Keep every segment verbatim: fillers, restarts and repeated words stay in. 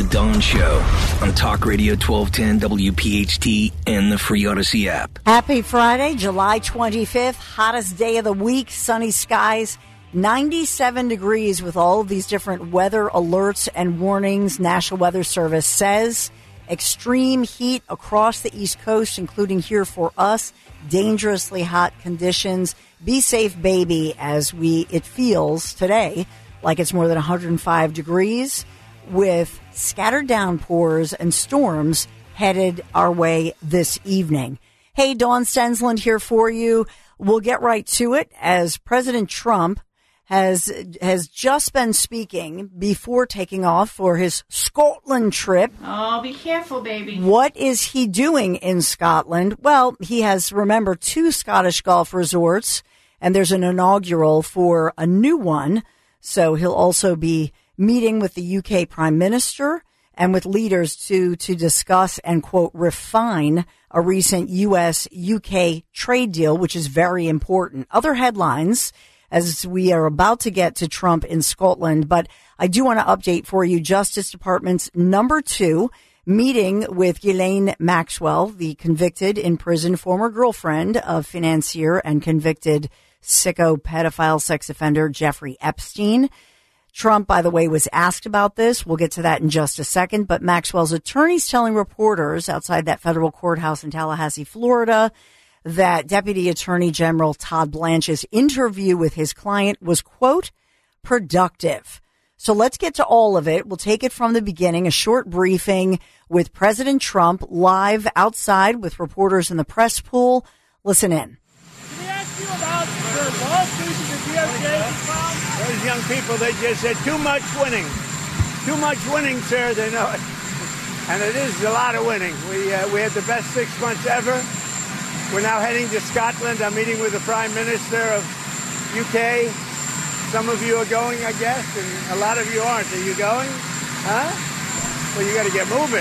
Dawn Show on Talk Radio twelve ten W P H T and the free Odyssey app. Happy Friday, July twenty-fifth, hottest day of the week, sunny skies, ninety-seven degrees with all of these different weather alerts and warnings. National Weather Service says extreme heat across the East Coast, including here for us, dangerously hot conditions. Be safe, baby, as we it feels today like it's more than one hundred five degrees with scattered downpours and storms headed our way this evening. Hey, Dawn Stensland here for you. We'll get right to it as President Trump has has just been speaking before taking off for his Scotland trip. Oh, be careful, baby. What is he doing in Scotland? Well, he has, remember, two Scottish golf resorts, and there's an inaugural for a new one. So he'll also be meeting with the U K Prime Minister and with leaders to to discuss and, quote, refine a recent U S U K trade deal, which is very important. Other headlines as we are about to get to Trump in Scotland, but I do want to update for you Justice Department's number two meeting with Ghislaine Maxwell, the convicted in prison former girlfriend of financier and convicted sicko pedophile sex offender Jeffrey Epstein. Trump, by the way, was asked about this. We'll get to that in just a second. But Maxwell's attorneys telling reporters outside that federal courthouse in Tallahassee, Florida, that Deputy Attorney General Todd Blanche's interview with his client was, quote, productive. So let's get to all of it. We'll take it from the beginning, a short briefing with President Trump live outside with reporters in the press pool. Listen in. Can we ask you about the lawsuits of the D O J? Those young people, they just said too much winning. Too much winning, sir. They know it. And it is a lot of winning. We uh, we had the best six months ever. We're now heading to Scotland. I'm meeting with the Prime Minister of U K. Some of you are going, I guess, and a lot of you aren't. Are you going? Huh? Well, you got to get moving.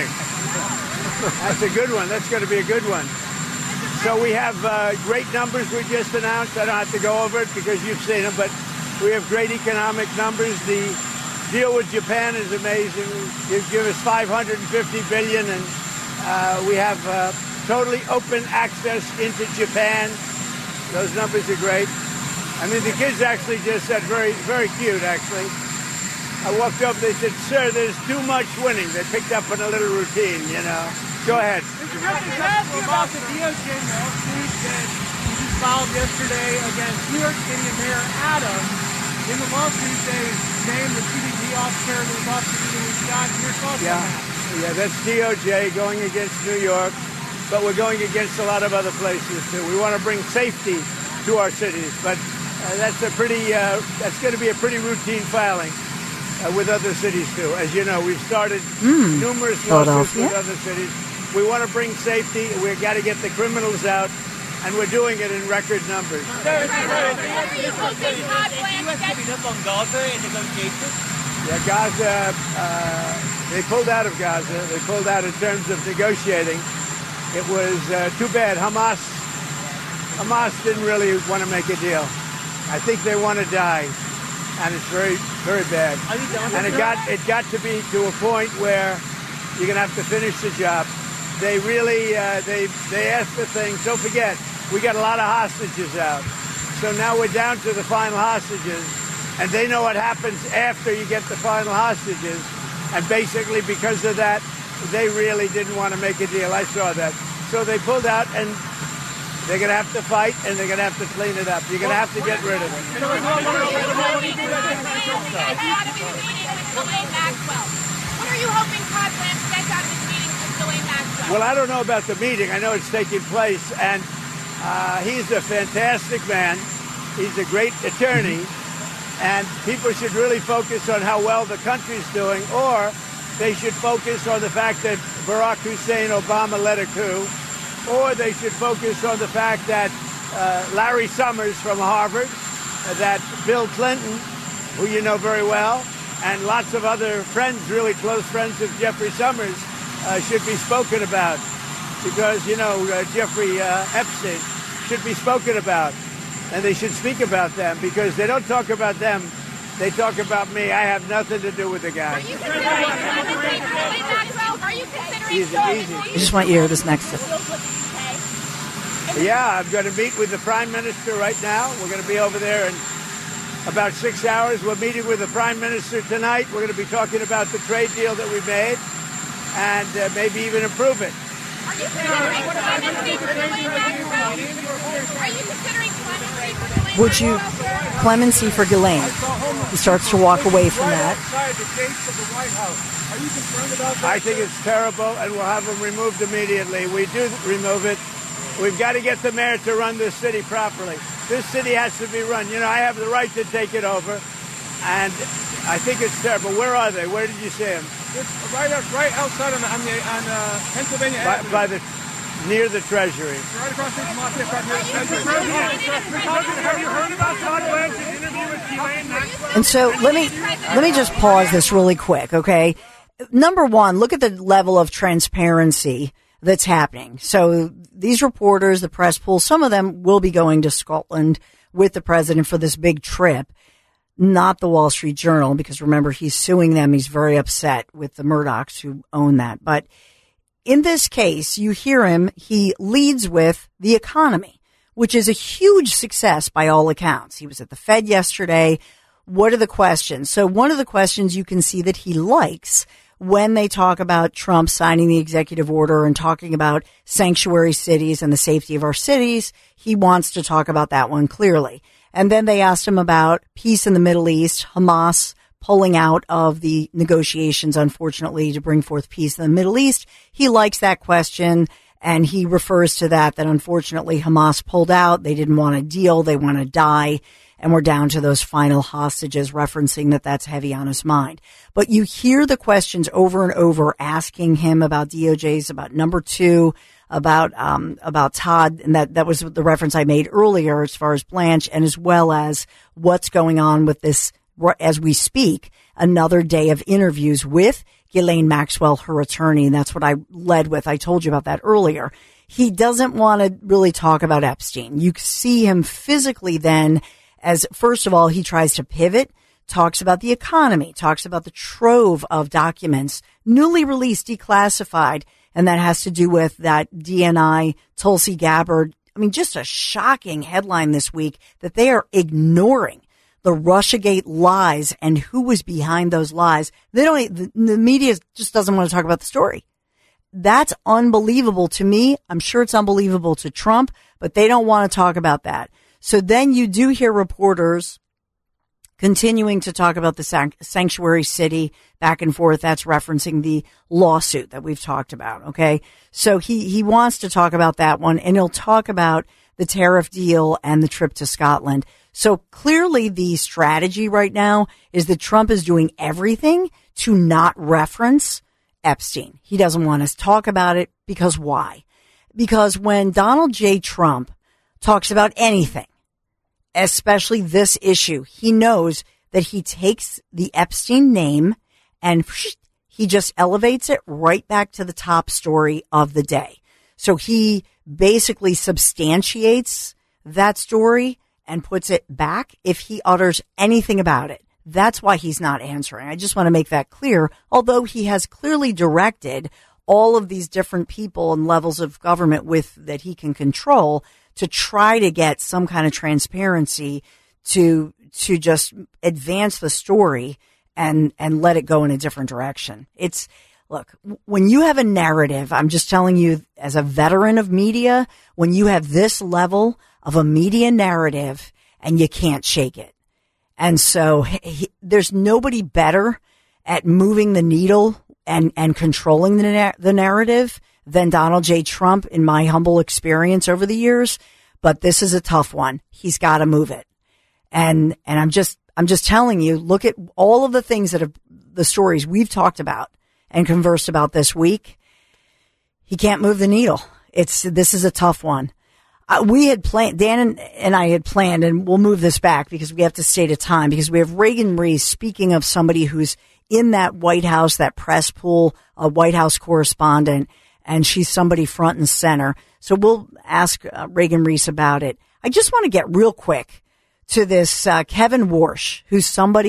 That's a good one. That's going to be a good one. So we have uh, great numbers we just announced. I don't have to go over it because you've seen them, but we have great economic numbers. The deal with Japan is amazing. You give us five hundred fifty billion dollars, and uh, we have uh, totally open access into Japan. Those numbers are great. I mean, the kids actually just said, very, very cute, actually. I walked up, they said, sir, there's too much winning. They picked up on a little routine, you know. Go ahead. Mister President, can I ask you about the D O J lawsuit that you just filed yesterday against New York City Mayor Adams? In the lawsuit, they named the C B P officer that was off shooting with Scott. Your thoughts yeah. on that? Yeah, that's D O J going against New York, but we're going against a lot of other places, too. We want to bring safety to our cities, but uh, that's a pretty, uh, that's going to be a pretty routine filing. Uh, with other cities, too. As you know, we've started mm. numerous lawsuits with other cities. We want to bring safety. We've got to get the criminals out, and we're doing it in record numbers. Sir, sir, sir, up on Gaza in negotiations? Yeah, Gaza, uh, they pulled out of Gaza. They pulled out in terms of negotiating. It was uh, too bad. Hamas, Hamas didn't really want to make a deal. I think they want to die. And it's very, very bad. And it got it got to be to a point where you're going to have to finish the job. They really, uh, they they asked for things. Don't forget, we got a lot of hostages out. So now we're down to the final hostages. And they know what happens after you get the final hostages. And basically because of that, they really didn't want to make a deal. I saw that. So they pulled out, and they're going to have to fight, and they're going to have to clean it up. You're going to have to get rid of it. What are you hoping Todd Blanche gets out of his meeting with Ghislaine Maxwell? Well, I don't know about the meeting. I know it's taking place, and uh, he's a fantastic man. He's a great attorney, and people should really focus on how well the country's doing, or they should focus on the fact that Barack Hussein Obama led a coup, or they should focus on the fact that uh, Larry Summers from Harvard, uh, that Bill Clinton, who you know very well, and lots of other friends, really close friends of Jeffrey Summers, uh, should be spoken about. Because, you know, uh, Jeffrey uh, Epstein should be spoken about. And they should speak about them, because they don't talk about them. They talk about me. I have nothing to do with the guy. Are you Easy, easy. I just want you to hear this next bit. Yeah, I'm going to meet with the Prime Minister right now. We're going to be over there in about six hours. We're meeting with the Prime Minister tonight. We're going to be talking about the trade deal that we made and uh, maybe even improve it. Are you considering clemency for Ghislaine Maxwell? Are you considering clemency for Ghislaine Would you Maxwell? clemency for Ghislaine? He starts to walk away from that. Outside the gates of the White House. Are you concerned about that? I think it's terrible, and we'll have them removed immediately. We do remove it. We've got to get the mayor to run this city properly. This city has to be run. You know, I have the right to take it over, and I think it's terrible. Where are they? Where did you see them? It's right, out, right outside on, the, on, the, on uh, Pennsylvania By, Avenue. by the near the Treasury. Right across the street from Lafayette Park, near the Treasury. Have you heard about Todd Blanchard's interview with Ghislaine Maxwell? And so let me let me just pause this really quick, okay? Number one, look at the level of transparency that's happening. So these reporters, the press pool, some of them will be going to Scotland with the president for this big trip, not the Wall Street Journal, because remember, he's suing them. He's very upset with the Murdochs who own that. But in this case, you hear him, he leads with the economy, which is a huge success by all accounts. He was at the Fed yesterday. What are the questions? So one of the questions you can see that he likes when they talk about Trump signing the executive order and talking about sanctuary cities and the safety of our cities, he wants to talk about that one clearly. And then they asked him about peace in the Middle East, Hamas pulling out of the negotiations, unfortunately, to bring forth peace in the Middle East. He likes that question, and he refers to that, that unfortunately Hamas pulled out. They didn't want a deal. They want to die. And we're down to those final hostages, referencing that that's heavy on his mind. But you hear the questions over and over asking him about D O J's, about number two, about um about Todd, and that, that was the reference I made earlier as far as Blanche, and as well as what's going on with this, as we speak, another day of interviews with Ghislaine Maxwell, her attorney, and that's what I led with. I told you about that earlier. He doesn't want to really talk about Epstein. You see him physically then as, first of all, he tries to pivot, talks about the economy, talks about the trove of documents, newly released, declassified, and that has to do with that D N I, Tulsi Gabbard. I mean, just a shocking headline this week that they are ignoring the Russiagate lies and who was behind those lies. They don't, the, the media just doesn't want to talk about the story. That's unbelievable to me. I'm sure it's unbelievable to Trump, but they don't want to talk about that. So then you do hear reporters continuing to talk about the san- sanctuary city back and forth. That's referencing the lawsuit that we've talked about. Okay. So he, he wants to talk about that one, and he'll talk about the tariff deal and the trip to Scotland. So clearly the strategy right now is that Trump is doing everything to not reference Epstein. He doesn't want us to talk about it because why? Because when Donald J. Trump talks about anything, especially this issue, he knows that he takes the Epstein name and he just elevates it right back to the top story of the day. So he basically substantiates that story and puts it back if he utters anything about it. That's why he's not answering. I just want to make that clear, although he has clearly directed all of these different people and levels of government with that he can control to try to get some kind of transparency to to just advance the story and and let it go in a different direction. It's look, when you have a narrative, I'm just telling you as a veteran of media, when you have this level of a media narrative and you can't shake it. And so he, there's nobody better at moving the needle and and controlling the na- the narrative than Donald J. Trump, in my humble experience over the years. But this is a tough one. He's got to move it. And, and I'm just, I'm just telling you, look at all of the things that have, the stories we've talked about and conversed about this week. He can't move the needle. It's, this is a tough one. Uh, we had planned, Dan and, and I had planned, and we'll move this back because we have to stay to time, because we have Reagan Reese, speaking of somebody who's in that White House, that press pool, a White House correspondent, and she's somebody front and center. So we'll ask uh, Reagan Reese about it. I just want to get real quick to this uh, Kevin Warsh, who's somebody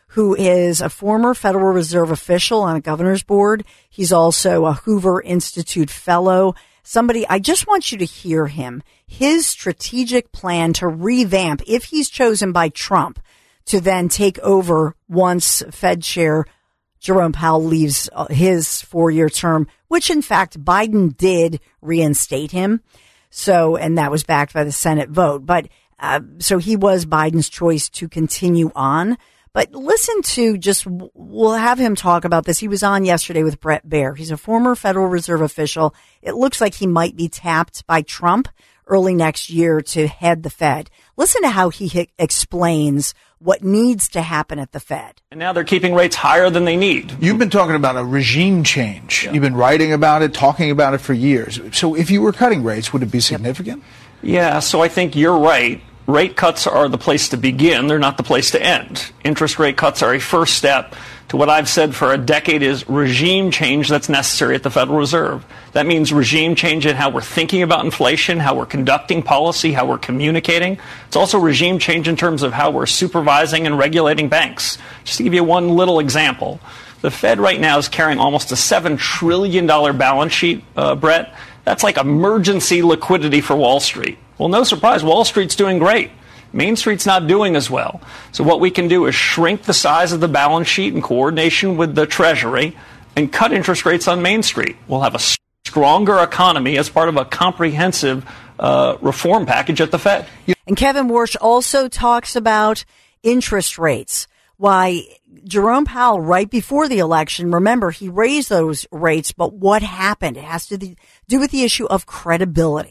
who is a former Federal Reserve official on a governor's board. He's also a Hoover Institute fellow. Somebody, I just want you to hear him. His strategic plan to revamp, if he's chosen by Trump, to then take over once Fed Chair Jerome Powell leaves his four-year term, which in fact Biden did reinstate him. So, and that was backed by the Senate vote. But, uh, so he was Biden's choice to continue on. But listen to just, we'll have him talk about this. He was on yesterday with Bret Baier. He's a former Federal Reserve official. It looks like he might be tapped by Trump early next year to head the Fed. Listen to how he h- explains what needs to happen at the Fed. And now they're keeping rates higher than they need. You've been talking about a regime change. Yeah. You've been writing about it, talking about it for years. So if you were cutting rates, would it be significant? Yeah, so I think you're right. Rate cuts are the place to begin. They're not the place to end. Interest rate cuts are a first step to what I've said for a decade is regime change that's necessary at the Federal Reserve. That means regime change in how we're thinking about inflation, how we're conducting policy, how we're communicating. It's also regime change in terms of how we're supervising and regulating banks. Just to give you one little example, the Fed right now is carrying almost a seven trillion dollars balance sheet, uh, Brett. That's like emergency liquidity for Wall Street. Well, no surprise, Wall Street's doing great. Main Street's not doing as well. So what we can do is shrink the size of the balance sheet in coordination with the Treasury and cut interest rates on Main Street. We'll have a stronger economy as part of a comprehensive uh, reform package at the Fed. And Kevin Warsh also talks about interest rates. Why Jerome Powell, right before the election, remember, he raised those rates, but what happened? It has to do with the issue of credibility.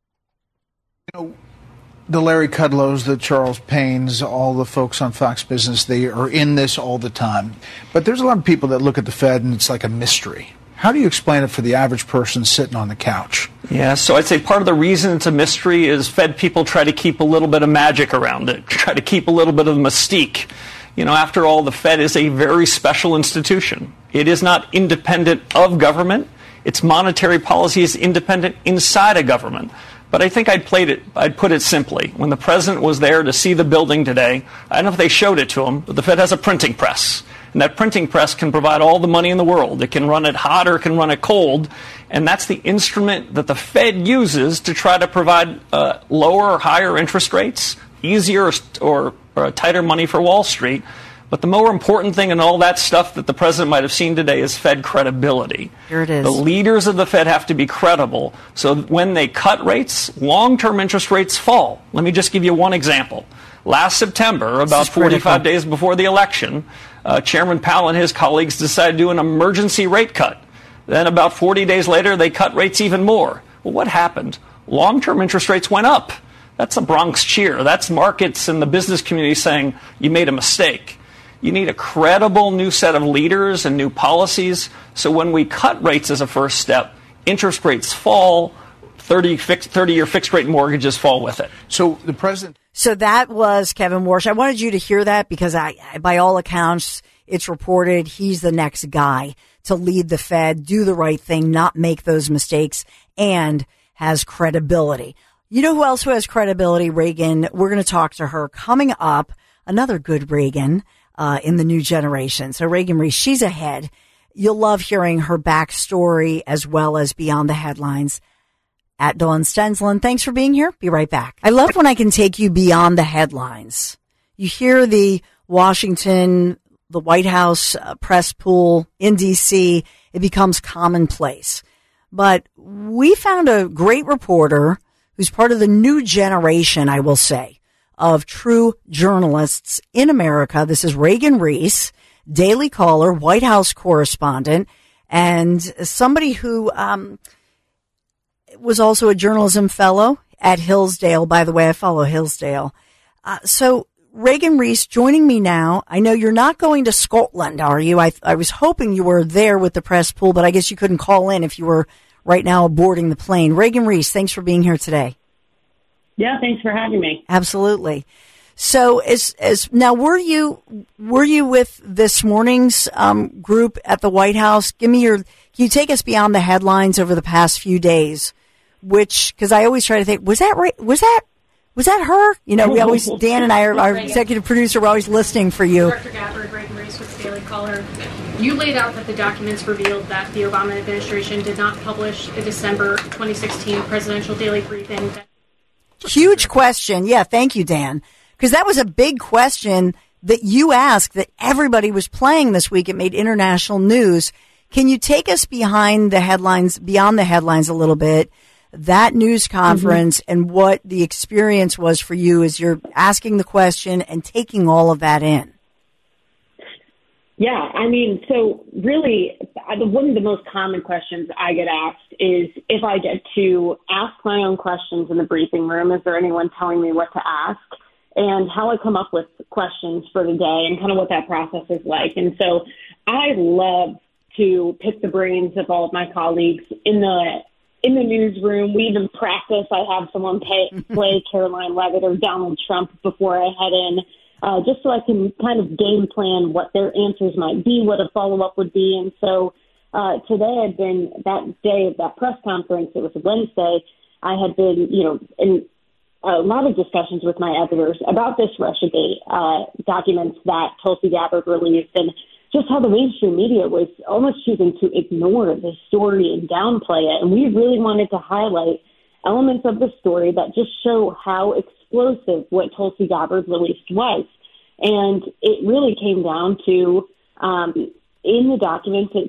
You know, the Larry Kudlows, the Charles Paynes, all the folks on Fox Business, they are in this all the time. But there's a lot of people that look at the Fed and it's like a mystery. How do you explain it for the average person sitting on the couch? Yeah, so I'd say part of the reason it's a mystery is Fed people try to keep a little bit of magic around it, try to keep a little bit of mystique. You know, after all, the Fed is a very special institution. It is not independent of government. Its monetary policy is independent inside a government. But I think I'd played it, I'd put it simply. When the president was there to see the building today, I don't know if they showed it to him, but the Fed has a printing press. And that printing press can provide all the money in the world. It can run it hot or it can run it cold. And that's the instrument that the Fed uses to try to provide uh, lower or higher interest rates, easier or, or tighter money for Wall Street. But the more important thing in all that stuff that the president might have seen today is Fed credibility. Here it is. The leaders of the Fed have to be credible. So when they cut rates, long-term interest rates fall. Let me just give you one example. Last September, about forty-five days before the election, uh, Chairman Powell and his colleagues decided to do an emergency rate cut. Then about forty days later, they cut rates even more. Well, what happened? Long-term interest rates went up. That's a Bronx cheer. That's markets and the business community saying you made a mistake. You need a credible new set of leaders and new policies. So when we cut rates as a first step, interest rates fall, thirty fixed, thirty-year fixed rate mortgages fall with it. So the president. So that was Kevin Warsh. I wanted you to hear that because I, by all accounts, it's reported he's the next guy to lead the Fed, do the right thing, not make those mistakes, and has credibility. You know who else who has credibility? Reagan. We're going to talk to her coming up. Another good Reagan. Uh, in the new generation. So Reagan Reese, she's ahead. You'll love hearing her backstory as well as beyond the headlines. At Dawn Stensland, thanks for being here. Be right back. I love when I can take you beyond the headlines. You hear the Washington, the White House uh, press pool in D C, it becomes commonplace. But we found a great reporter who's part of the new generation, I will say, of true journalists in America. This is Reagan Reese, Daily Caller, White House correspondent, and somebody who um, was also a journalism fellow at Hillsdale. By the way, I follow Hillsdale. Uh, so Reagan Reese joining me now. I know you're not going to Scotland, are you? I, I was hoping you were there with the press pool, but I guess you couldn't call in if you were right now boarding the plane. Reagan Reese, thanks for being here today. Yeah, thanks for having me. Absolutely. So, as as now, were you were you with this morning's um, group at the White House? Give me your. Can you take us beyond the headlines over the past few days? Which, because I always try to think, was that was that Was that her? You know, we always, Dan and I, are, our executive producer, we're always listening for you. Director Gabbard, Reagan Reese with the Daily Caller. You laid out that the documents revealed that the Obama administration did not publish a December twenty sixteen presidential daily briefing. Huge question. Yeah, thank you, Dan. Because that was a big question that you asked that everybody was playing this week. It made international news. Can you take us behind the headlines, beyond the headlines a little bit? That news conference mm-hmm. and what the experience was for you as you're asking the question and taking all of that in. Yeah, I mean, so really, one of the most common questions I get asked is if I get to ask my own questions in the briefing room, is there anyone telling me what to ask? And how I come up with questions for the day and kind of what that process is like. And so I love to pick the brains of all of my colleagues in the in the newsroom. We even practice. I have someone pay, play Caroline Leavitt or Donald Trump before I head in, uh, just so I can kind of game plan what their answers might be, what a follow-up would be. And so uh, today had been that day of that press conference. It was a Wednesday. I had been, you know, in a lot of discussions with my editors about this Russiagate uh, documents that Tulsi Gabbard released, and just how the mainstream media was almost choosing to ignore the story and downplay it. And we really wanted to highlight elements of the story that just show how explosive what Tulsi Gabbard released was. And it really came down to, um, in the documents, it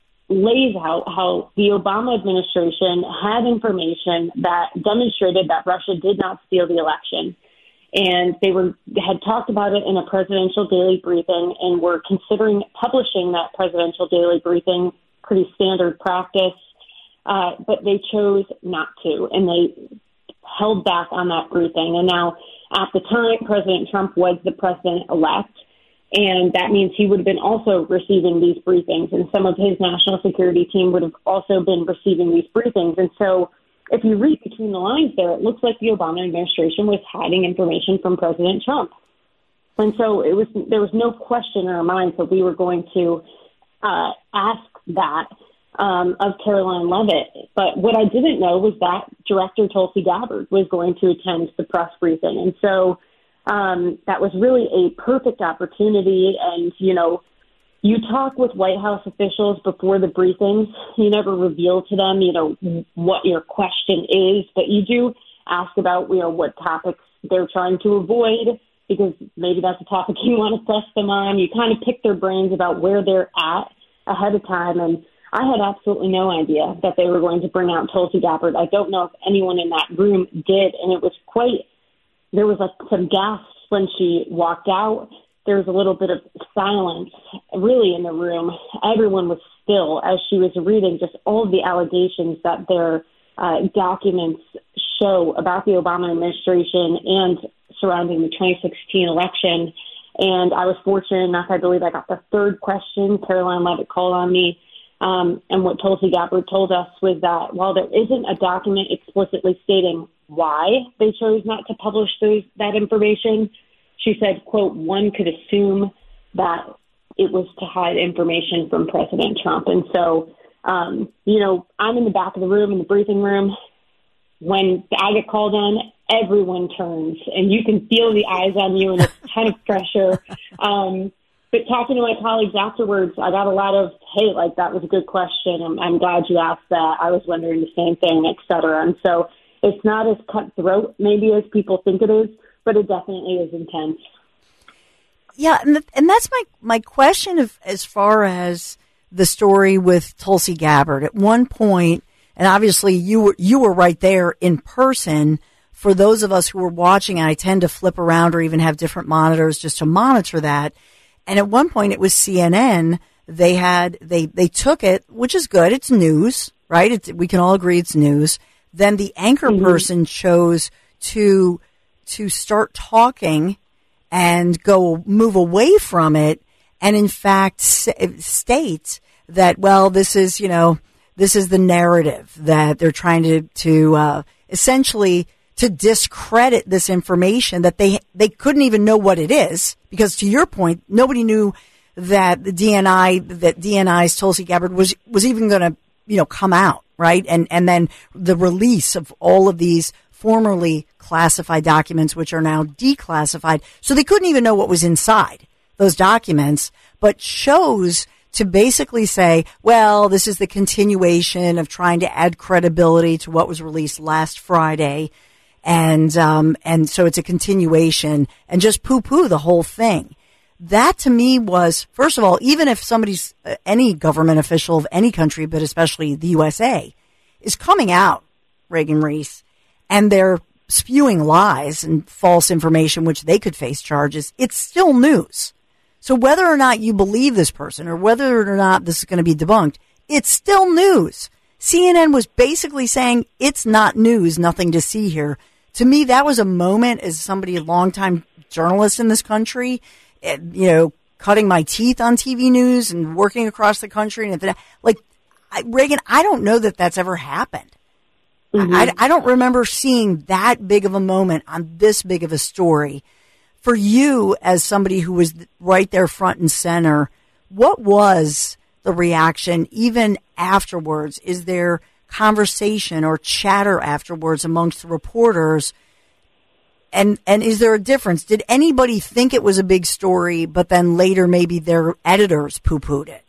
lays out how the Obama administration had information that demonstrated that Russia did not steal the election. And they were had talked about it in a presidential daily briefing and were considering publishing that presidential daily briefing, pretty standard practice, uh, but they chose not to, and they held back on that briefing. And now, at the time, President Trump was the president-elect, and that means he would have been also receiving these briefings, and some of his national security team would have also been receiving these briefings. And so if you read between the lines there, it looks like the Obama administration was hiding information from President Trump. And so it was there was no question in our minds that we were going to uh, ask that um, of Caroline Leavitt. But what I didn't know was that Director Tulsi Gabbard was going to attend the press briefing. And so um, that was really a perfect opportunity. And, you know, you talk with White House officials before the briefings. You never reveal to them, you know, what your question is, but you do ask about, you know, what topics they're trying to avoid, because maybe that's a topic you want to press them on. You kind of pick their brains about where they're at ahead of time. And I had absolutely no idea that they were going to bring out Tulsi Gabbard. I don't know if anyone in that room did. And it was quite, there was like some gasps when she walked out. There was a little bit of silence really in the room. Everyone was still as she was reading just all of the allegations that their uh, documents show about the Obama administration and surrounding the twenty sixteen election. And I was fortunate enough, I believe I got the third question. Caroline Leavitt called on me. Um, and what Tulsi Gabbard told us was that while there isn't a document explicitly stating why they chose not to publish those, that information, she said, quote, one could assume that it was to hide information from President Trump. And so, um, you know, I'm in the back of the room, in the briefing room. When I get called on, everyone turns, and you can feel the eyes on you and a ton of pressure. Um, but talking to my colleagues afterwards, I got a lot of, hey, like, that was a good question. I'm, I'm glad you asked that. I was wondering the same thing, et cetera. And so it's not as cutthroat maybe as people think it is, but it definitely is intense. Yeah, and, th- and that's my, my question of as far as the story with Tulsi Gabbard. At one point, and obviously you were you were right there in person. For those of us who were watching, and I tend to flip around or even have different monitors just to monitor that. And at one point, it was C N N. They had they they took it, which is good. It's news, right? It's, we can all agree it's news. Then the anchor mm-hmm. person chose to. to start talking and go move away from it, and in fact state that, well, this is, you know, this is the narrative that they're trying to, to, uh, essentially to discredit this information that they, they couldn't even know what it is, because to your point, nobody knew that the D N I, that D N I's Tulsi Gabbard was, was even going to, you know, come out. Right. And, and then the release of all of these formerly classified documents, which are now declassified. So they couldn't even know what was inside those documents, but chose to basically say, well, this is the continuation of trying to add credibility to what was released last Friday. And, um, and so it's a continuation, and just poo-poo the whole thing. That to me was, first of all, even if somebody's, uh, any government official of any country, but especially the U S A, is coming out, Reagan Reese, and they're spewing lies and false information, which they could face charges, it's still news. So whether or not you believe this person or whether or not this is going to be debunked, it's still news. C N N was basically saying it's not news, nothing to see here. To me, that was a moment as somebody, a longtime journalist in this country, you know, cutting my teeth on T V news and working across the country. And like, I, Reagan, I don't know that that's ever happened. Mm-hmm. I, I don't remember seeing that big of a moment on this big of a story. For you, as somebody who was right there front and center, what was the reaction even afterwards? Is there conversation or chatter afterwards amongst the reporters? And and is there a difference? Did anybody think it was a big story, but then later maybe their editors poo-pooed it?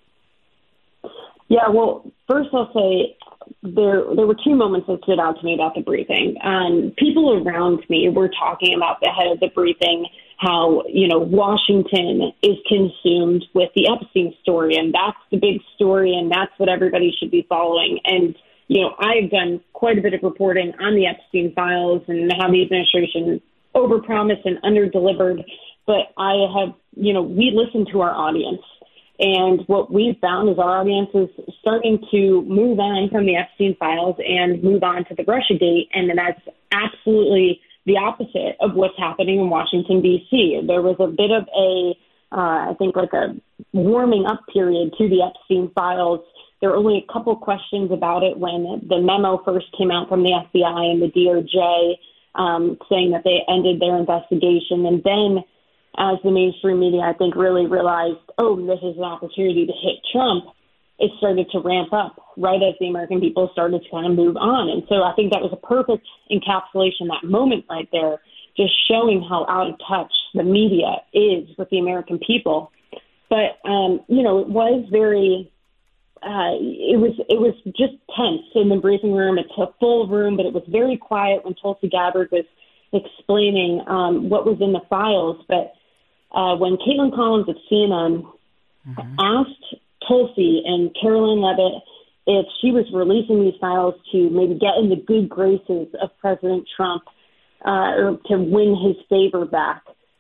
Yeah, well, first I'll say there there were two moments that stood out to me about the briefing. Um, people around me were talking about the head of the briefing, how, you know, Washington is consumed with the Epstein story, and that's the big story, and that's what everybody should be following. And, you know, I've done quite a bit of reporting on the Epstein files and how the administration overpromised and underdelivered, but I have, you know, we listen to our audience. And what we've found is our audience is starting to move on from the Epstein files and move on to the Russiagate, and that's absolutely the opposite of what's happening in Washington, D C. There was a bit of a, uh, I think, like a warming up period to the Epstein files. There were only a couple questions about it when the memo first came out from the F B I and the D O J, um, saying that they ended their investigation. And then as the mainstream media, I think, really realized, oh, this is an opportunity to hit Trump, it started to ramp up right as the American people started to kind of move on. And so I think that was a perfect encapsulation, that moment right there, just showing how out of touch the media is with the American people. But, um, you know, it was very, uh, it was it was just tense in the briefing room. It's a full room, but it was very quiet when Tulsi Gabbard was explaining um, what was in the files. But uh, when Caitlin Collins of C N N mm-hmm. asked Tulsi and Caroline Leavitt if she was releasing these files to maybe get in the good graces of President Trump uh, or to win his favor back,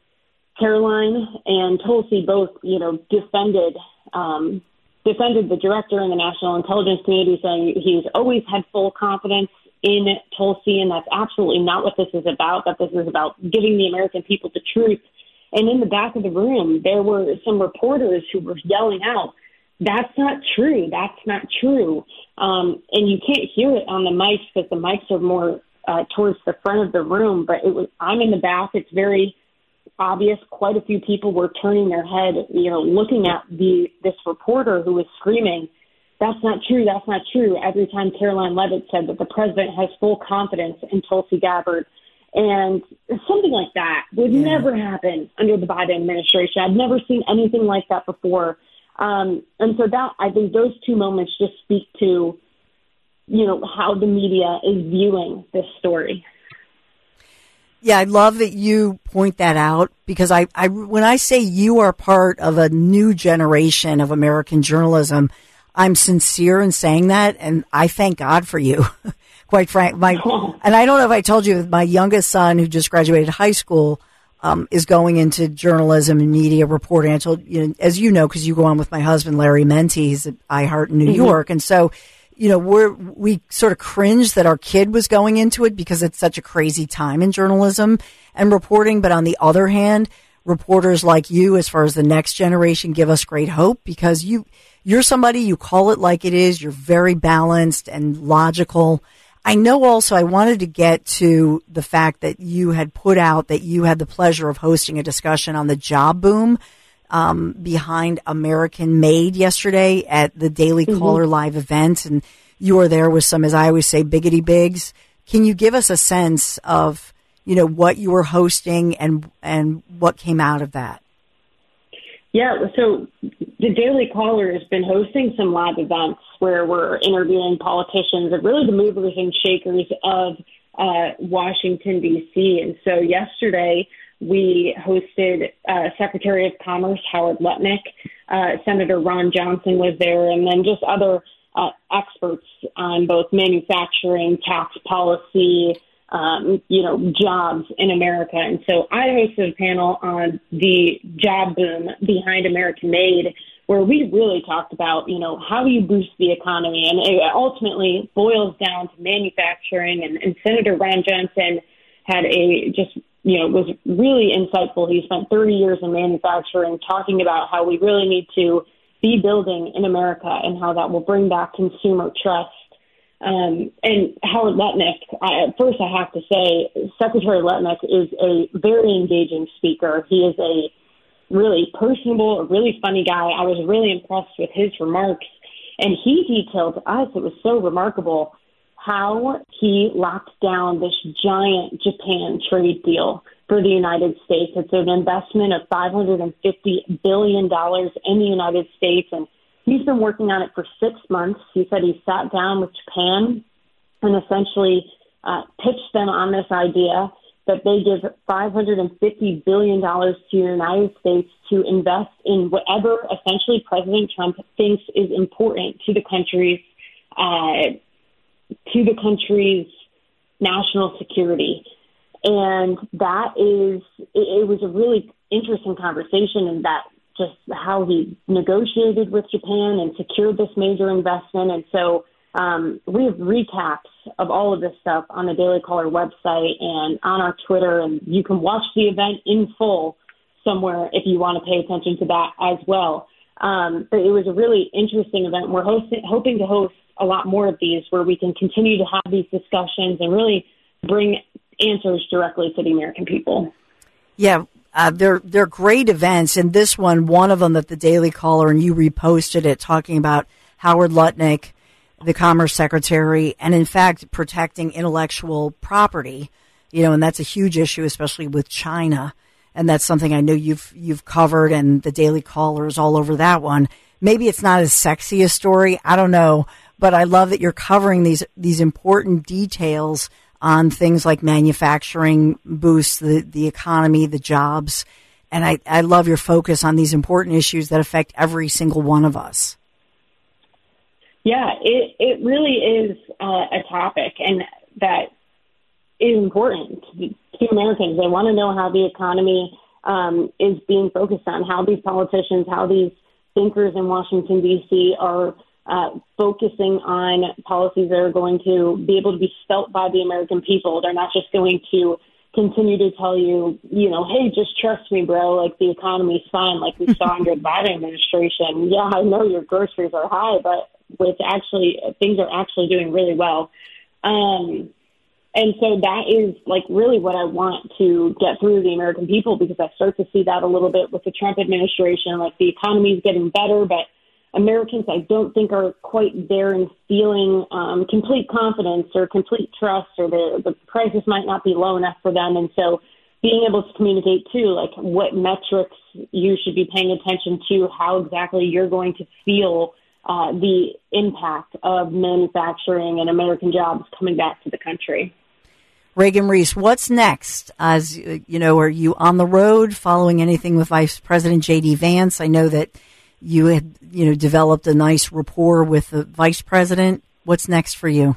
Caroline and Tulsi both, you know, defended um, defended the director and the National Intelligence Community, saying he's always had full confidence in Tulsi, and that's absolutely not what this is about, that this is about giving the American people the truth. And in the back of the room, there were some reporters who were yelling out, that's not true, that's not true. Um, and you can't hear it on the mics because the mics are more uh, towards the front of the room, but it was, I'm in the back, it's very obvious. Quite a few people were turning their head, you know, looking at the this reporter who was screaming, that's not true, that's not true, every time Caroline Leavitt said that the president has full confidence in Tulsi Gabbard. And something like that would yeah. never happen under the Biden administration. I've never seen anything like that before. Um, and so that, I think those two moments just speak to, you know, how the media is viewing this story. Yeah, I love that you point that out, because I, I, when I say you are part of a new generation of American journalism, I'm sincere in saying that, and I thank God for you. Quite frank, my, and I don't know if I told you, my youngest son, who just graduated high school, um, is going into journalism and media reporting. I told you, know, as you know, because you go on with my husband, Larry Menti, he's at iHeart in New mm-hmm. York, and so, you know, we're we sort of cringed that our kid was going into it because it's such a crazy time in journalism and reporting. But on the other hand, reporters like you, as far as the next generation, give us great hope, because you you're somebody, you call it like it is. You're very balanced and logical. I know also I wanted to get to the fact that you had put out that you had the pleasure of hosting a discussion on the job boom um, behind American Made yesterday at the Daily mm-hmm. Caller live event. And you were there with some, as I always say, biggity bigs Can you give us a sense of, you know, what you were hosting and and what came out of that? Yeah, so the Daily Caller has been hosting some live events where we're interviewing politicians and really the movers and shakers of uh, Washington, D C. And so yesterday we hosted uh, Secretary of Commerce Howard Lutnick, uh, Senator Ron Johnson was there, and then just other uh, experts on both manufacturing, tax policy, Um, you know, jobs in America. And so I hosted a panel on the job boom behind American Made, where we really talked about, you know, how do you boost the economy? And it ultimately boils down to manufacturing. And, and Senator Ron Johnson had a just, you know, was really insightful. He spent thirty years in manufacturing talking about how we really need to be building in America and how that will bring back consumer trust. Um, and Howard Lutnick, I, first I have to say, Secretary Lutnick is a very engaging speaker. He is a really personable, a really funny guy. I was really impressed with his remarks. And he detailed to us, it was so remarkable, how he locked down this giant Japan trade deal for the United States. It's an investment of five hundred fifty billion dollars in the United States, and he's been working on it for six months. He said he sat down with Japan and essentially uh, pitched them on this idea that they give five hundred fifty billion dollars to the United States to invest in whatever essentially President Trump thinks is important to the country's uh, to the country's national security. And that is, it, it was a really interesting conversation in that just how he negotiated with Japan and secured this major investment. And so um, we have recaps of all of this stuff on the Daily Caller website and on our Twitter, and you can watch the event in full somewhere if you want to pay attention to that as well. Um, but it was a really interesting event. We're hosting, hoping to host a lot more of these where we can continue to have these discussions and really bring answers directly to the American people. Yeah. Uh, they're they're great events, and this one, one of them that the Daily Caller, and you reposted it, talking about Howard Lutnick, the Commerce Secretary, and in fact protecting intellectual property, you know, and that's a huge issue, especially with China, and that's something I know you've you've covered, and the Daily Caller is all over that one. Maybe it's not as sexy a story, I don't know, but I love that you're covering these these important details on things like manufacturing boosts the, the economy, the jobs. And I, I love your focus on these important issues that affect every single one of us. Yeah, it, it really is uh, a topic and that is important to Americans. They want to know how the economy um, is being focused on, how these politicians, how these thinkers in Washington, D C are Uh, focusing on policies that are going to be able to be felt by the American people. They're not just going to continue to tell you, you know, hey, just trust me, bro, like the economy's fine, like we saw under the Biden administration. Yeah, I know your groceries are high, but with actually, things are actually doing really well. Um, and so that is like really what I want to get through to the American people, because I start to see that a little bit with the Trump administration, like the economy is getting better, but Americans, I don't think, are quite there in feeling um, complete confidence or complete trust, or the, the prices might not be low enough for them. And so being able to communicate, too, like what metrics you should be paying attention to, how exactly you're going to feel uh, the impact of manufacturing and American jobs coming back to the country. Reagan Reese, what's next? As you know, are you on the road following anything with Vice President J D Vance? I know that you had, you know, developed a nice rapport with the vice president. What's next for you?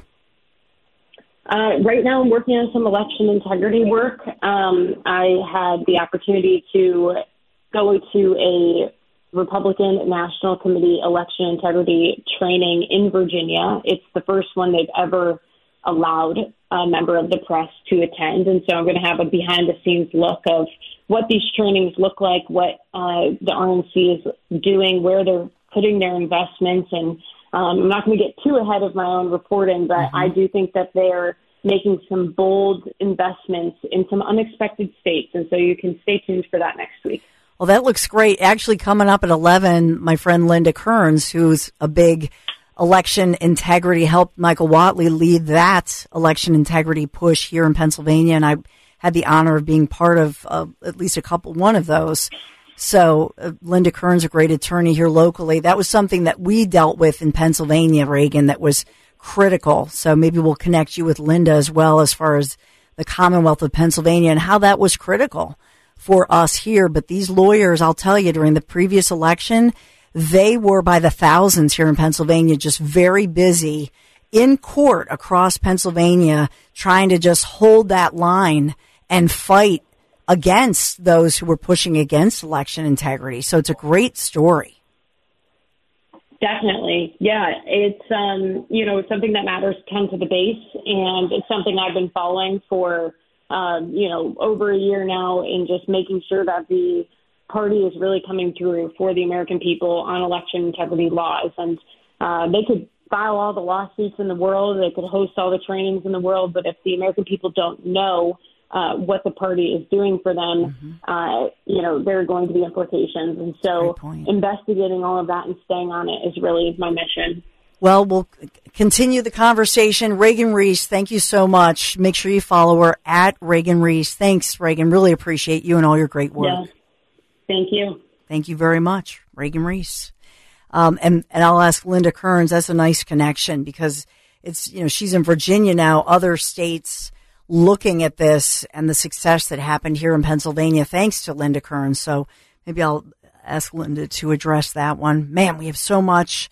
Uh, right now, I'm working on some election integrity work. Um, I had the opportunity to go to a Republican National Committee election integrity training in Virginia. It's the first one they've ever allowed a member of the press to attend. And so I'm going to have a behind-the-scenes look of what these trainings look like, what uh, the R N C is doing, where they're putting their investments. And um, I'm not going to get too ahead of my own reporting, but mm-hmm. I do think that they're making some bold investments in some unexpected states. And so you can stay tuned for that next week. Well, that looks great. Actually, coming up at eleven, my friend Linda Kearns, who's a big election integrity, helped Michael Whatley lead that election integrity push here in Pennsylvania. And I had the honor of being part of uh, at least a couple, one of those. So uh, Linda Kern's a great attorney here locally. That was something that we dealt with in Pennsylvania, Reagan, that was critical. So maybe we'll connect you with Linda as well as far as the Commonwealth of Pennsylvania and how that was critical for us here. But these lawyers, I'll tell you, during the previous election, they were by the thousands here in Pennsylvania, just very busy in court across Pennsylvania, trying to just hold that line and fight against those who were pushing against election integrity. So it's a great story. Definitely. Yeah, it's, um, you know, it's something that matters ten to the base, and it's something I've been following for, um, you know, over a year now, in just making sure that the party is really coming through for the American people on election integrity laws. And uh, they could file all the lawsuits in the world, they could host all the trainings in the world, but if the American people don't know uh, what the party is doing for them, mm-hmm. uh, you know, there are going to be implications. And so investigating all of that and staying on it is really my mission. Well, we'll continue the conversation. Reagan Reese, thank you so much. Make sure you follow her at Reagan Reese. Thanks, Reagan. Really appreciate you and all your great work. Yeah. Thank you. Thank you very much, Reagan Reese. Um, and, and I'll ask Linda Kearns. That's a nice connection because it's, you know, she's in Virginia now, other states looking at this and the success that happened here in Pennsylvania, thanks to Linda Kearns. So maybe I'll ask Linda to address that one. Man, we have so much,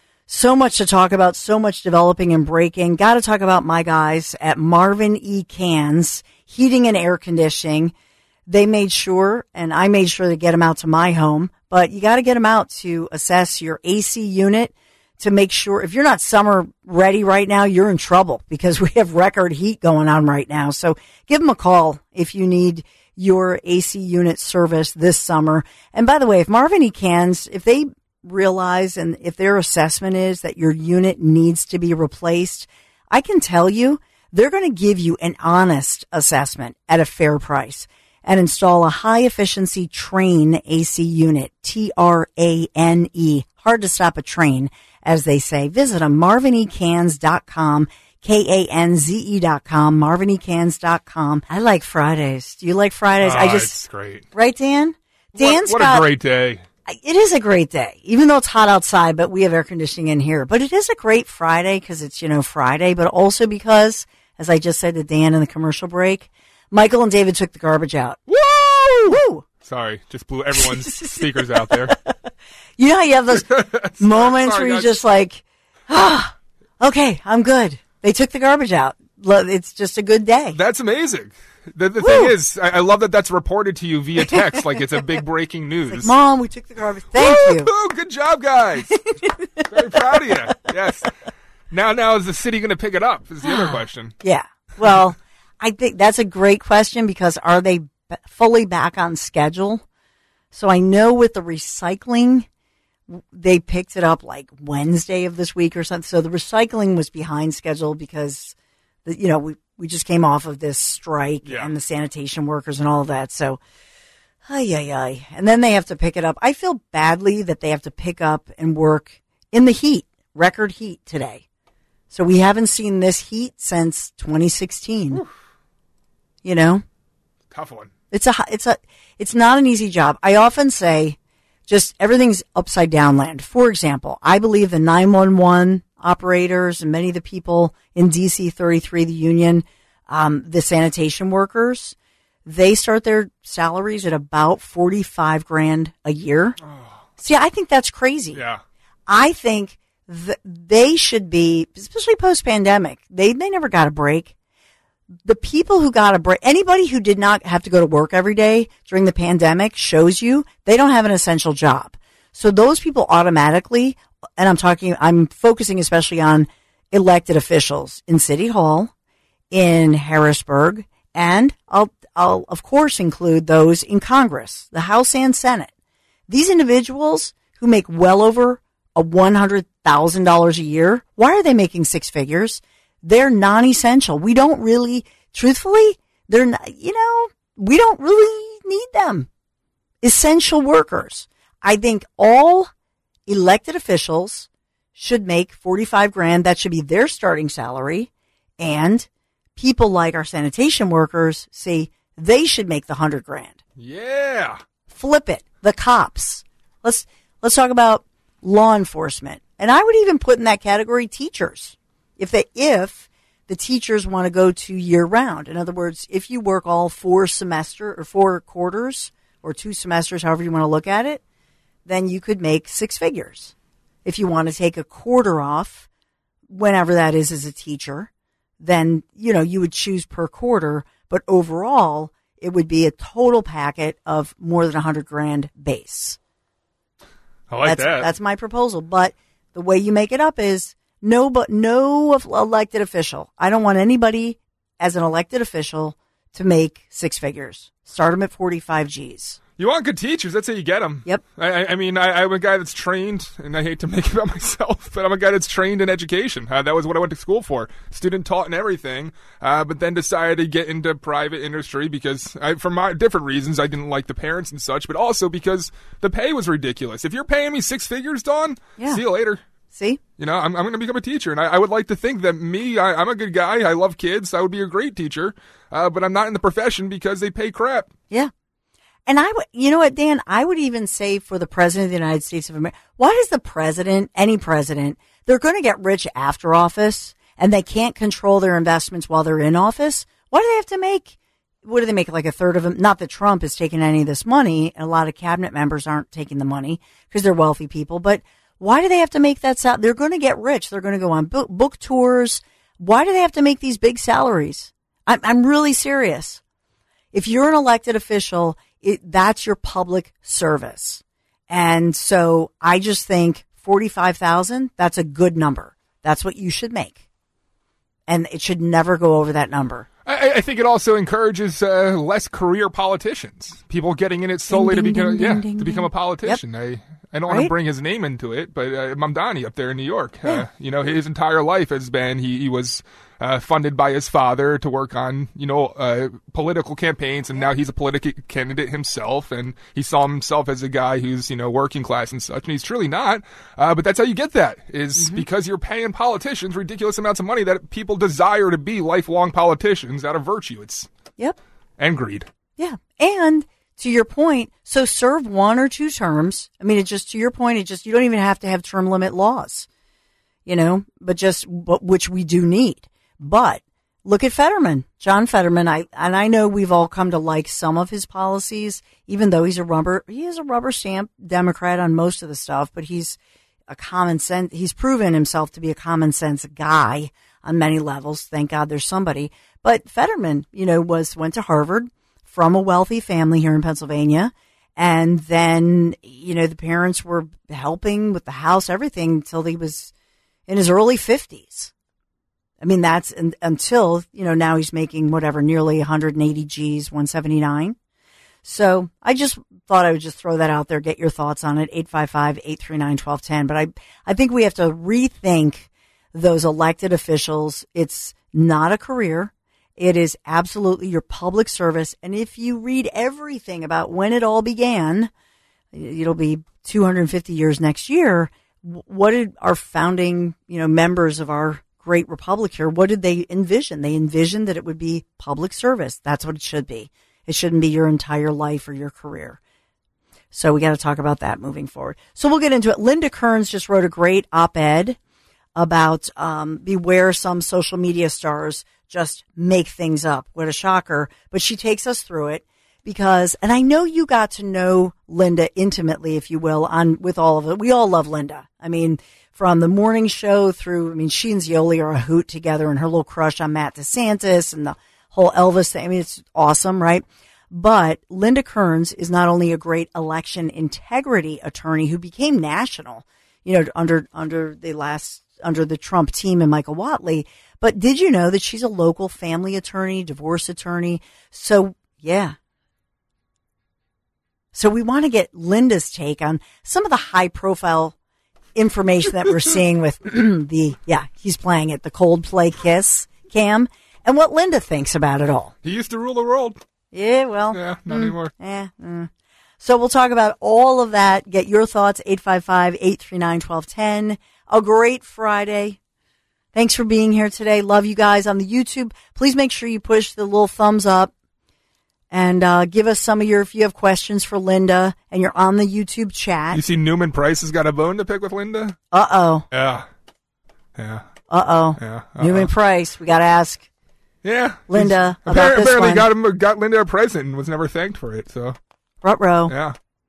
so much to talk about, so much developing and breaking. Got to talk about my guys at Marvin E. Cans Heating and Air Conditioning. They made sure, and I made sure to get them out to my home, but you got to get them out to assess your A C unit to make sure if you're not summer ready right now, you're in trouble because we have record heat going on right now. So give them a call if you need your A C unit service this summer. And by the way, if Marvin E. Cans, if they realize and if their assessment is that your unit needs to be replaced, I can tell you they're going to give you an honest assessment at a fair price and install a high-efficiency Trane A C unit, T R A N E. Hard to stop a train, as they say. Visit them, marvin e cans dot com, K A N Z E dot com, marvin e cans dot com. I like Fridays. Do you like Fridays? Oh, I just, it's great. Right, Dan? Dan's what, what got, a great day. It is a great day, even though it's hot outside, but we have air conditioning in here. But it is a great Friday because it's, you know, Friday, but also because, as I just said to Dan in the commercial break, Michael and David took the garbage out. Woo! Woo! Sorry, just blew everyone's speakers out there. You know how you have those moments sorry, where you're guys. just like, ah, okay, I'm good. They took the garbage out. It's just a good day. That's amazing. The, the thing is, I, I love that that's reported to you via text, like it's a big breaking news. Like, Mom, we took the garbage. Thank Woo! you. Good job, guys. Very proud of you. Yes. Now, now is the city going to pick it up? Is the other question. Yeah. Well, I think that's a great question because are they b- fully back on schedule? So I know with the recycling, they picked it up like Wednesday of this week or something. So the recycling was behind schedule because, the, you know, we, we just came off of this strike yeah. and the sanitation workers and all of that. So, ay, ay, ay. And then they have to pick it up. I feel badly that they have to pick up and work in the heat, record heat today. So we haven't seen this heat since twenty sixteen. Oof. You know, tough one. It's a, it's a, it's not an easy job. I often say just everything's upside down land. For example, I believe the nine one one operators and many of the people in D C thirty-three, the union, um, the sanitation workers, they start their salaries at about forty-five grand a year. Oh. See, I think that's crazy. Yeah. I think th- they should be, especially post pandemic, they, they never got a break. The people who got a break, anybody who did not have to go to work every day during the pandemic shows you they don't have an essential job. So those people automatically, and I'm talking, I'm focusing especially on elected officials in City Hall, in Harrisburg, and I'll, I'll of course include those in Congress, the House and Senate. These individuals who make well over a one hundred thousand dollars a year, why are they making six figures? They're non-essential. We don't really, truthfully, they're not, you know, we don't really need them. Essential workers. I think all elected officials should make forty-five grand. That should be their starting salary. And people like our sanitation workers say they should make the one hundred grand. Yeah. Flip it. The cops. Let's let's talk about law enforcement. And I would even put in that category teachers. If they if the teachers want to go to year round. In other words, if you work all four semester or four quarters or two semesters, however you want to look at it, then you could make six figures. If you want to take a quarter off, whenever that is as a teacher, then, you know, you would choose per quarter. But overall, it would be a total packet of more than one hundred grand base. I like that's, that. That's my proposal. But the way you make it up is no, but no elected official. I don't want anybody as an elected official to make six figures. Start them at forty-five G's. You want good teachers. That's how you get them. Yep. I, I mean, I, I'm a guy that's trained, and I hate to make it about myself, but I'm a guy that's trained in education. Uh, that was what I went to school for. Student taught and everything, uh, but then decided to get into private industry because, I, for my different reasons, I didn't like the parents and such, but also because the pay was ridiculous. If you're paying me six figures, Dawn, yeah. see you later. See? You know, I'm, I'm going to become a teacher, and I, I would like to think that me, I, I'm a good guy. I love kids. I would be a great teacher, uh, but I'm not in the profession because they pay crap. Yeah. And I would, you know what, Dan, I would even say for the president of the United States of America, why does the president, any president, they're going to get rich after office and they can't control their investments while they're in office? Why do they have to make, what do they make, like a third of them? Not that Trump is taking any of this money. And a lot of cabinet members aren't taking the money because they're wealthy people. But why do they have to make that salary? They're going to get rich. They're going to go on book, book tours. Why do they have to make these big salaries? I'm, I'm really serious. If you're an elected official, It, that's your public service. And so I just think forty-five thousand, that's a good number. That's what you should make. And it should never go over that number. I, I think it also encourages uh, less career politicians. People getting in it solely ding, to become ding, yeah ding, ding, to become a politician. Yep. I I don't want Right? to bring his name into it, but uh, Mamdani up there in New York, Yeah. uh, you know, his entire life has been he, he was uh, funded by his father to work on you know uh, political campaigns, and now he's a political candidate himself, and he saw himself as a guy who's you know working class and such, and he's truly not. Uh, but that's how you get that is Mm-hmm. because you're paying politicians ridiculous amounts of money that people desire to be lifelong politicians out of virtue. It's Yep. and greed. Yeah. And to your point, so serve one or two terms. I mean, it just, to your point, it just, you don't even have to have term limit laws, you know, but just, but, which we do need. But look at Fetterman, John Fetterman. I, and I know we've all come to like some of his policies, even though he's a rubber, he is a rubber stamp Democrat on most of the stuff, but he's a common sense, he's proven himself to be a common sense guy on many levels. Thank God there's somebody. But Fetterman, you know, was, went to Harvard from a wealthy family here in Pennsylvania. And then, you know, the parents were helping with the house, everything until he was in his early fifties. I mean, that's in, until, you know, now he's making whatever, nearly one hundred eighty G's, one seventy-nine. So I just thought I would just throw that out there, get your thoughts on it, eight five five, eight three nine, one two one zero. But I, I think we have to rethink those elected officials. It's not a career. It is absolutely your public service. And if you read everything about when it all began, it'll be two hundred fifty years next year. What did our founding, you know, members of our great republic here, what did they envision? They envisioned that it would be public service. That's what it should be. It shouldn't be your entire life or your career. So we got to talk about that moving forward. So we'll get into it. Linda Kearns just wrote a great op-ed about um, beware some social media stars just make things up. What a shocker. But she takes us through it because, and I know you got to know Linda intimately, if you will, on with all of it. We all love Linda. I mean, from the morning show through, I mean, she and Zioli are a hoot together and her little crush on Matt DeSantis and the whole Elvis thing. I mean, it's awesome, right? But Linda Kearns is not only a great election integrity attorney who became national, you know, under, under the last, under the Trump team and Michael Whatley, but did you know that she's a local family attorney, divorce attorney? So, yeah. So we want to get Linda's take on some of the high profile information that we're seeing with the, yeah, he's playing it, the Coldplay Kiss cam, and what Linda thinks about it all. He used to rule the world. Yeah, well. Yeah, not mm, anymore. Yeah. Mm. So we'll talk about all of that. Get your thoughts, eight five five, eight three nine, one two one zero. a great Friday. Thanks for being here today. Love you guys on the YouTube. Please make sure you push the little thumbs up and uh, give us some of your, if you have questions for Linda and you're on the YouTube chat. You see Newman Price has got a bone to pick with Linda? Uh-oh. Yeah. Yeah. Uh-oh. Yeah. Uh-oh. Newman Price, we got to ask yeah. Linda He's, about apparently, this apparently one. got, him, got Linda a present and was never thanked for it, so. Ruh-roh. Yeah.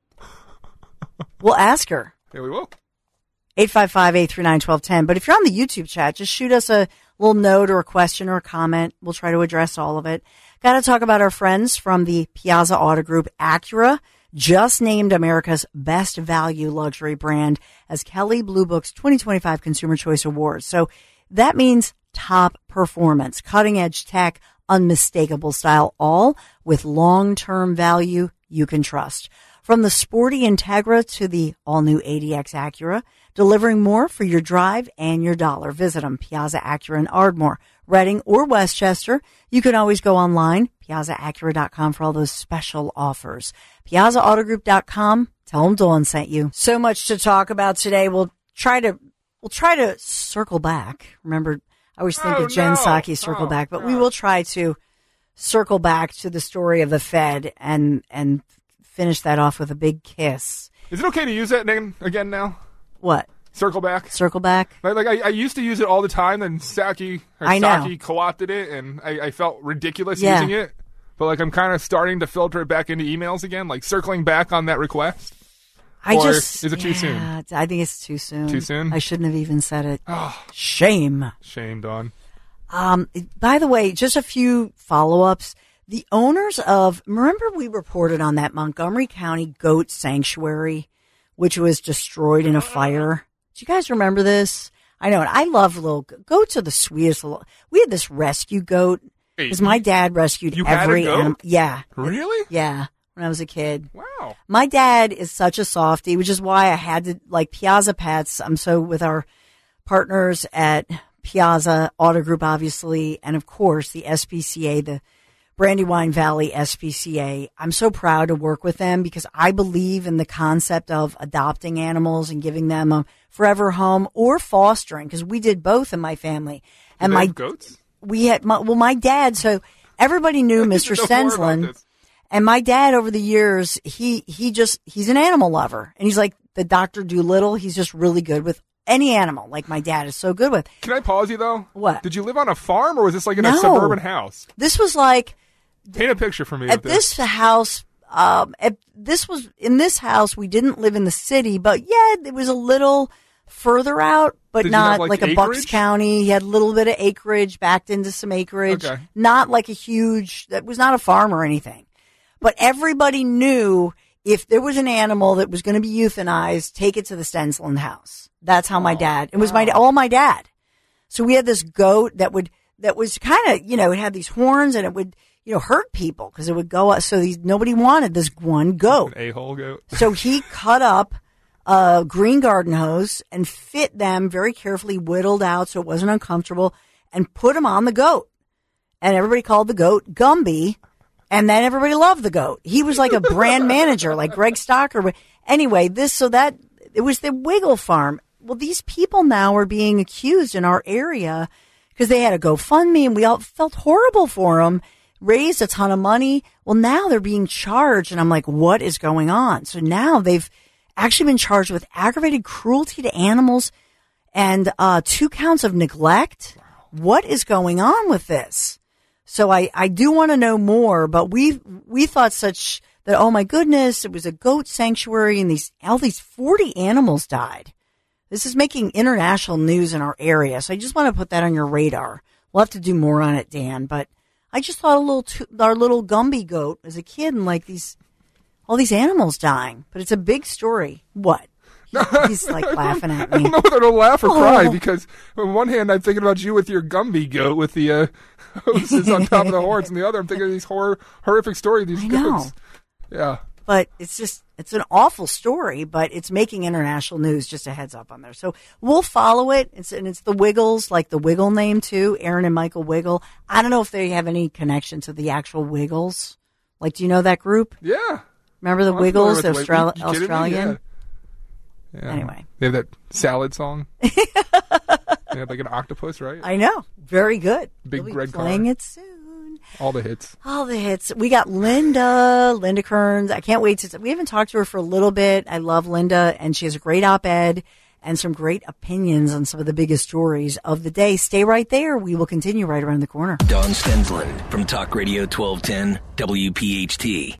We'll ask her. Yeah, we will. eight five five, eight three nine, one two one zero. But if you're on the YouTube chat, just shoot us a little note or a question or a comment. We'll try to address all of it. Got to talk about our friends from the Piazza Auto Group. Acura just named America's best value luxury brand as Kelley Blue Book's twenty twenty-five Consumer Choice Awards. So that means top performance, cutting edge tech, unmistakable style, all with long-term value you can trust. From the sporty Integra to the all-new A D X Acura, delivering more for your drive and your dollar. Visit them, Piazza Acura in Ardmore, Reading, or Westchester. You can always go online, piazza acura dot com, for all those special offers. piazza auto group dot com. Tell them Dawn sent you. So much to talk about today. We'll try to we'll try to circle back. Remember, I always think oh, of Jen no. Psaki circle oh, back, but God. we will try to circle back to the story of the Fed and and finish that off with a big kiss. Is it okay to use that name again now? What? Circle back? Circle back? Like, like I, I used to use it all the time, then Psaki, or I know. Psaki co-opted it, and I, I felt ridiculous Yeah. using it. But like I'm kind of starting to filter it back into emails again, like circling back on that request. I or just is it too soon? yeah, I think it's too soon. Too soon? I shouldn't have even said it. Oh, Shame. shame, Dawn. Um, by the way, just a few follow-ups. The owners of, remember we reported on that Montgomery County goat sanctuary, which was destroyed in a fire. Do you guys remember this? I know, and I love little goats are the sweetest. Little, we had this rescue goat because my dad rescued You had a every goat? animal. Yeah, Really? yeah. When I was a kid. Wow. My dad is such a softie, which is why I had to, like, Piazza Pets. I'm so with our partners at Piazza Auto Group, obviously, and of course the S P C A, the Brandywine Valley S P C A. I'm so proud to work with them because I believe in the concept of adopting animals and giving them a forever home or fostering, because we did both in my family. And Did they my have goats? we had my, well, my dad. So everybody knew Mister Know more about Stensland. this. And my dad, over the years, he, he just, he's an animal lover. And he's like the Doctor Doolittle. He's just really good with any animal, like my dad is so good with. Can I pause you, though? What? Did you live on a farm, or was this like in No. a suburban house? This was like, Paint a picture for me at of this. this house, um, at, this was, in this house, we didn't live in the city, but yeah, it was a little further out, but Did you not have, like, like, a Bucks acreage? County. He had a little bit of acreage, backed into some acreage. Okay. Not like a huge, that was not a farm or anything. But everybody knew if there was an animal that was going to be euthanized, take it to the Stensland house. That's how my dad, it was my, all my dad. So we had this goat that would, that was kind of, you know, it had these horns and it would, you know, hurt people because it would go up. So these, nobody wanted this one goat. An a-hole goat. So he cut up a green garden hose and fit them very carefully, whittled out so it wasn't uncomfortable, and put them on the goat. And everybody called the goat Gumby. And then everybody loved the goat. He was like a brand manager, like Greg Stocker. Anyway, this, so that, it was the Wiggle Farm. Well, these people now are being accused in our area because they had a GoFundMe and we all felt horrible for them, raised a ton of money. Well, now they're being charged. And I'm like, what is going on? So now they've actually been charged with aggravated cruelty to animals and uh, two counts of neglect. What is going on with this? So I, I do want to know more, but we we thought such that, oh my goodness, it was a goat sanctuary and these all these forty animals died. This is making international news in our area. So I just want to put that on your radar. We'll have to do more on it, Dan, but I just thought a little too, our little Gumby goat as a kid and like these all these animals dying. But it's a big story. What? He's like laughing at me. I don't know whether to laugh or Oh. cry because on one hand I'm thinking about you with your Gumby goat with the uh, hoses on top of the horns, and the other I'm thinking of these horror, horrific stories of these I goats. know. Yeah. But it's just, it's an awful story, but it's making international news. Just a heads up on there. So we'll follow it. It's, and it's the Wiggles, like the Wiggle name too, Aaron and Michael Wiggle. I don't know if they have any connection to the actual Wiggles. Like, do you know that group? Yeah. Remember the I'm Wiggles, the familiar with the Austral- Wig- you kidding me? Australian? Yeah. Yeah. Anyway. They have that salad song. They have like an octopus, right? I know. Very good. Big We'll be red playing car. it soon. All the hits. All the hits. We got Linda, Linda Kearns. I can't wait to, we haven't talked to her for a little bit. I love Linda, and she has a great op-ed and some great opinions on some of the biggest stories of the day. Stay right there. We will continue right around the corner. Don Stensland from Talk Radio twelve ten W P H T.